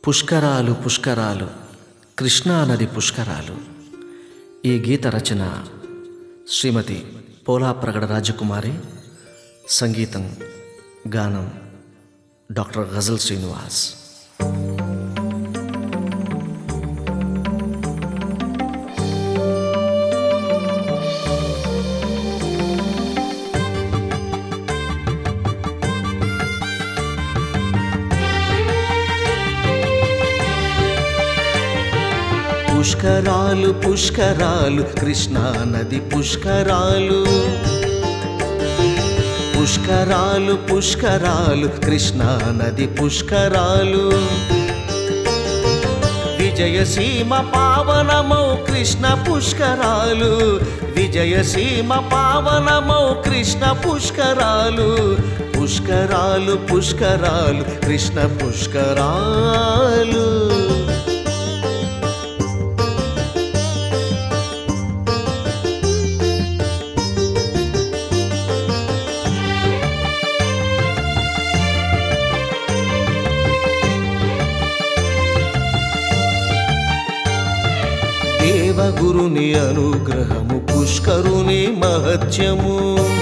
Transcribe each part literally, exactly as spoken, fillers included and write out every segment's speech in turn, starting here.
పుష్కరాలు పుష్కరాలు కృష్ణానది పుష్కరాలు. ఈ గీత రచన శ్రీమతి పోలా ప్రగడ రాజకుమారి. సంగీతం గానం డాక్టర్ గజల్ శ్రీనివాస్. పుష్కరాలు పుష్కరాలు కృష్ణానది పుష్కరాలు. పుష్కరాలు పుష్కరాలు కృష్ణానది పుష్కరాలు. విజయసీమ పావనమౌ కృష్ణ పుష్కరాలు. విజయసీమ పావనమౌ కృష్ణ పుష్కరాలు. పుష్కరాలు పుష్కరాలు కృష్ణ పుష్కరాలు. దేవగురుని అనుగ్రహము పుష్కరుని మహత్యము.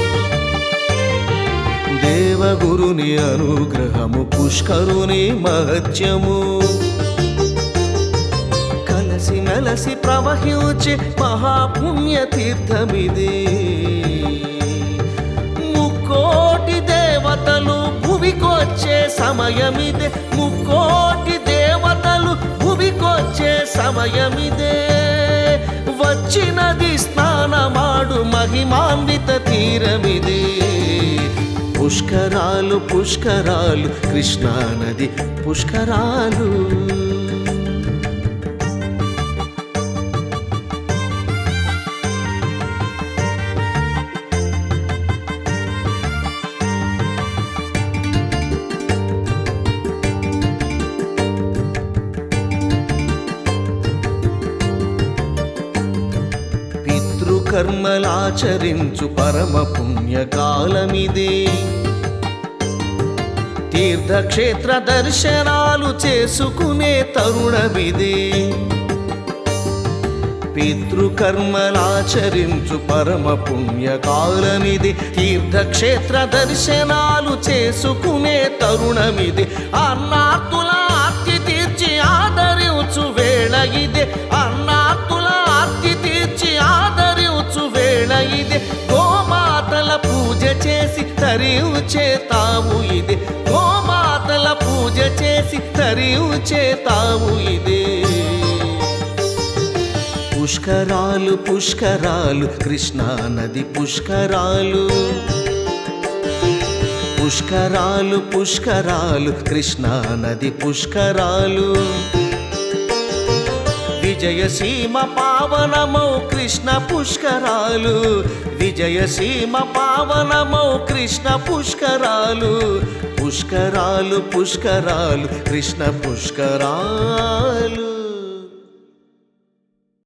దేవగురుని అనుగ్రహము పుష్కరుని మహత్యము. కలసి మెలసి ప్రవహించే మహాపుణ్యతీర్థమిది. ముక్కోటి దేవతలు భువికొచ్చే సమయమిదే. ముక్కోటి దేవతలు భువికొచ్చే సమయమిదే. వచ్చినది స్నానమాడు మహిమాన్విత తీరమిది. పుష్కరాలు పుష్కరాలు కృష్ణానది పుష్కరాలు. కర్మలాచరించు పరమ పుణ్యకాలమిది. తీర్థక్షేత్ర దర్శనాలు చేసుకునే తరుణమిది. పితృకర్మలాచరించు పరమ పుణ్యకాలమిది. తీర్థక్షేత్ర దర్శనాలు చేసుకునే తరుణమిది. అన్నార్తుల ఆర్తి తీర్చి ఆదరించు వేళ ఇదే. అన్నార్తుల ఆర్తి తీర్చి ఆదరించు వేళ ఇదే. గోమాతల పూజ చేసి తరించే తావు ఇదే. గోమాతల పూజ చేసి తరించే తావు ఇదే. పుష్కరాలు పుష్కరాలు కృష్ణానది పుష్కరాలు. పుష్కరాలు పుష్కరాలు కృష్ణానది పుష్కరాలు. విజయసీమ పావనమౌ కృష్ణ పుష్కరాలు. విజయసీమ పావనమౌ కృష్ణ పుష్కరాలు. పుష్కరాలు పుష్కరాలు కృష్ణ పుష్కరాలు.